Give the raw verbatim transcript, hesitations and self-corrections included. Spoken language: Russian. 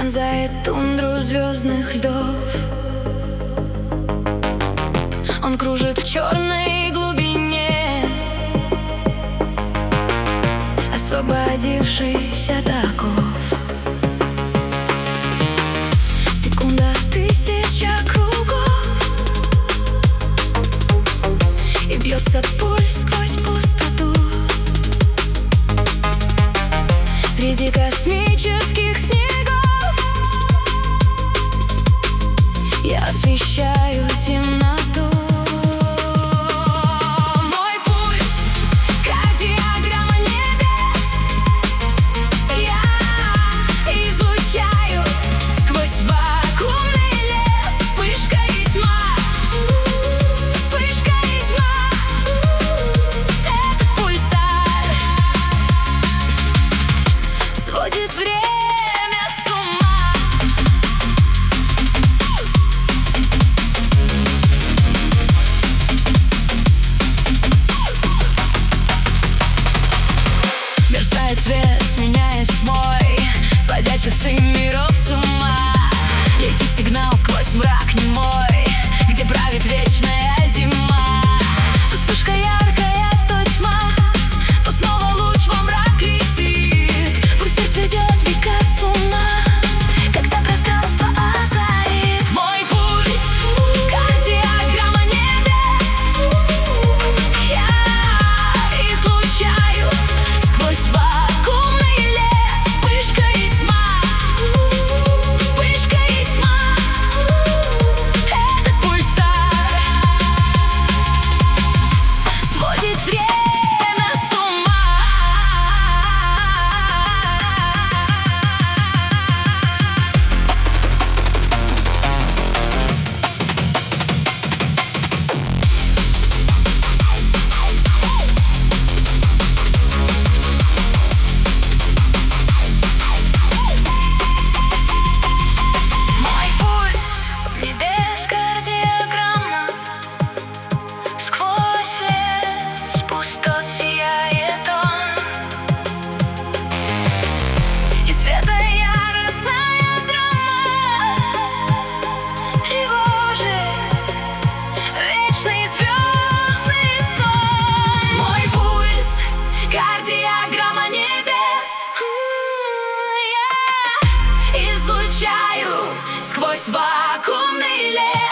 пронзает тундру звездных льдов. Он кружит в черной глубине, освободившись от оков. Секунда, тысяча кругов, и бьется пульс сквозь пустоту. Среди космических снегов я освещаю темноту. Мой пульс — кардиограмма небес. Я излучаю сквозь вакуумный лес. Вспышка и тьма, вспышка и тьма. Этот пульсар сводит время с ума. Мерцает свет, сменяясь тьмой, сводя часы миров с ума. Летит сигнал сквозь мрак немой, где правит вечная зима. То вспышка яркая, то тьма, то снова луч во мрак летит. Пульсар сведет века с ума, когда пространство озарит. Мой пульс — кардиограмма небес. Я излучаю сквозь вакуумный лес. Вспышка и тьма, вспышка и тьма. Этот пульсар сводит время с ума. Мой пульс небес, кардиограмма. Сквозь лес пустот сияет он, и света яростная драма тревожит вечный звездный сон. Мой пульс — кардиограмма небес. Я излучаю сквозь вакуумный лес.